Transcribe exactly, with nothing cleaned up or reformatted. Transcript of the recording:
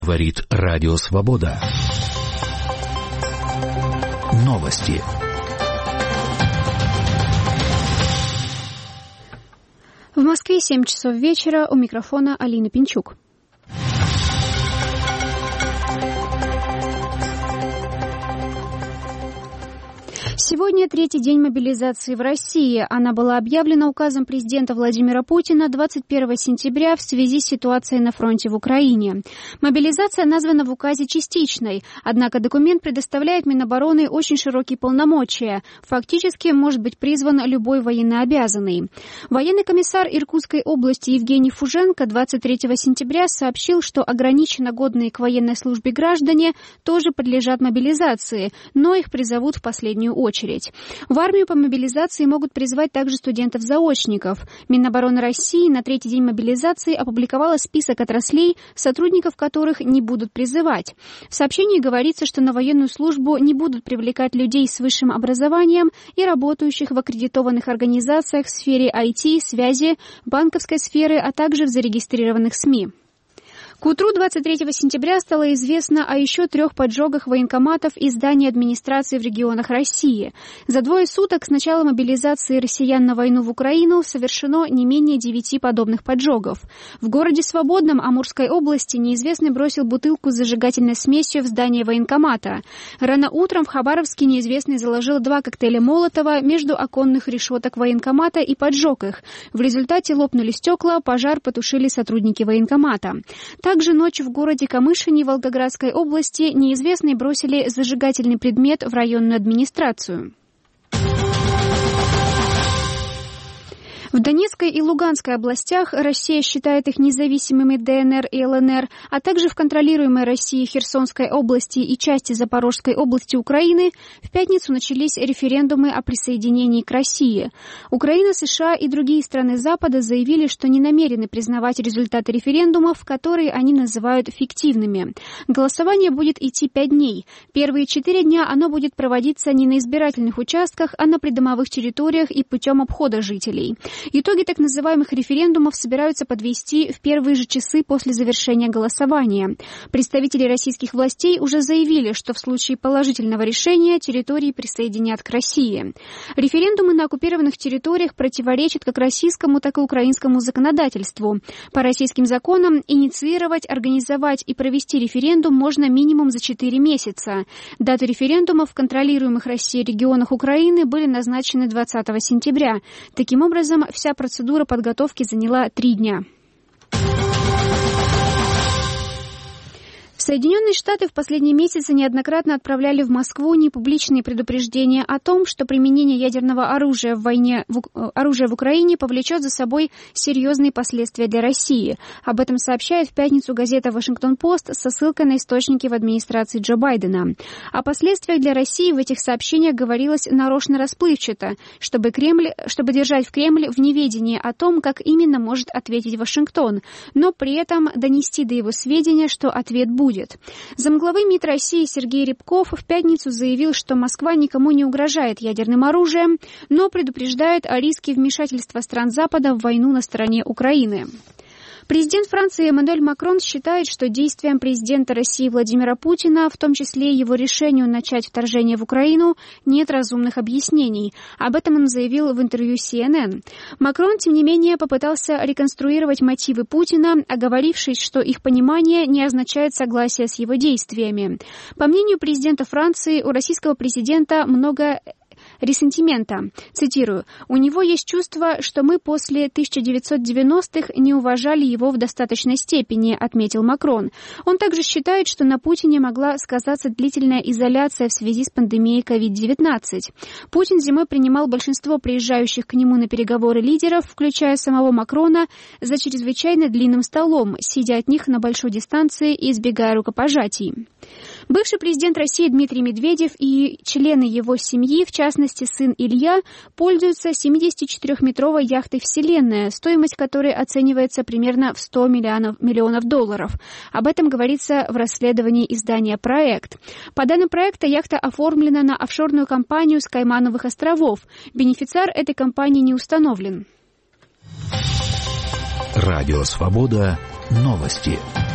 Говорит Радио Свобода. Новости. В Москве семь часов вечера. У микрофона Алина Пинчук. Сегодня третий день мобилизации в России. Она была объявлена указом президента Владимира Путина двадцать первого сентября в связи с ситуацией на фронте в Украине. Мобилизация названа в указе частичной, однако документ предоставляет Минобороны очень широкие полномочия. Фактически может быть призван любой военнообязанный. Военный комиссар Иркутской области Евгений Фуженко двадцать третьего сентября сообщил, что ограниченно годные к военной службе граждане тоже подлежат мобилизации, но их призовут в последнюю очередь. В армию по мобилизации могут призвать также студентов-заочников. Минобороны России на третий день мобилизации опубликовала список отраслей, сотрудников которых не будут призывать. В сообщении говорится, что на военную службу не будут привлекать людей с высшим образованием и работающих в аккредитованных организациях в сфере ай ти, связи, банковской сферы, а также в зарегистрированных СМИ. К утру двадцать третьего сентября стало известно о еще трех поджогах военкоматов и зданий администрации в регионах России. За двое суток с начала мобилизации россиян на войну в Украину совершено не менее девяти подобных поджогов. В городе Свободном Амурской области неизвестный бросил бутылку с зажигательной смесью в здание военкомата. Рано утром в Хабаровске неизвестный заложил два коктейля Молотова между оконных решеток военкомата и поджег их. В результате лопнули стекла, пожар потушили сотрудники военкомата. Также ночью в городе Камышине Волгоградской области неизвестные бросили зажигательный предмет в районную администрацию. В Донецкой и Луганской областях Россия считает их независимыми Дэ Эн Эр и Эл Эн Эр, а также в контролируемой Россией Херсонской области и части Запорожской области Украины в пятницу начались референдумы о присоединении к России. Украина, США и другие страны Запада заявили, что не намерены признавать результаты референдумов, которые они называют фиктивными. Голосование будет идти пять дней. Первые четыре дня оно будет проводиться не на избирательных участках, а на придомовых территориях и путем обхода жителей. Итоги так называемых референдумов собираются подвести в первые же часы после завершения голосования. Представители российских властей уже заявили, что в случае положительного решения территории присоединят к России. Референдумы на оккупированных территориях противоречат как российскому, так и украинскому законодательству. По российским законам инициировать, организовать и провести референдум можно минимум за четыре месяца. Даты референдумов в контролируемых Россией регионах Украины были назначены двадцатого сентября. Таким образом, вся процедура подготовки заняла три дня. Соединенные Штаты в последние месяцы неоднократно отправляли в Москву непубличные предупреждения о том, что применение ядерного оружия в войне в, оружия в Украине повлечет за собой серьезные последствия для России. Об этом сообщает в пятницу газета «Вашингтон-Пост» со ссылкой на источники в администрации Джо Байдена. О последствиях для России в этих сообщениях говорилось нарочно расплывчато, чтобы, Кремль, чтобы держать в Кремль в неведении о том, как именно может ответить Вашингтон, но при этом донести до его сведения, что ответ будет. Замглавы МИД России Сергей Рябков в пятницу заявил, что Москва никому не угрожает ядерным оружием, но предупреждает о риске вмешательства стран Запада в войну на стороне Украины. Президент Франции Эммануэль Макрон считает, что действиям президента России Владимира Путина, в том числе его решению начать вторжение в Украину, нет разумных объяснений. Об этом он заявил в интервью Си Эн Эн. Макрон, тем не менее, попытался реконструировать мотивы Путина, оговорившись, что их понимание не означает согласие с его действиями. По мнению президента Франции, у российского президента много ресентимента. Цитирую: «У него есть чувство, что мы после тысяча девятьсот девяностых не уважали его в достаточной степени», отметил Макрон. Он также считает, что на Путине могла сказаться длительная изоляция в связи с пандемией ковид девятнадцать. Путин зимой принимал большинство приезжающих к нему на переговоры лидеров, включая самого Макрона, за чрезвычайно длинным столом, сидя от них на большой дистанции и избегая рукопожатий. Бывший президент России Дмитрий Медведев и члены его семьи, в частности сын Илья, пользуются семидесятичетырёхметровой яхтой «Вселенная», стоимость которой оценивается примерно в сто миллионов, миллионов долларов. Об этом говорится в расследовании издания «Проект». По данным проекта, яхта оформлена на офшорную компанию с Каймановых островов. Бенефициар этой компании не установлен. Радио «Свобода». Новости.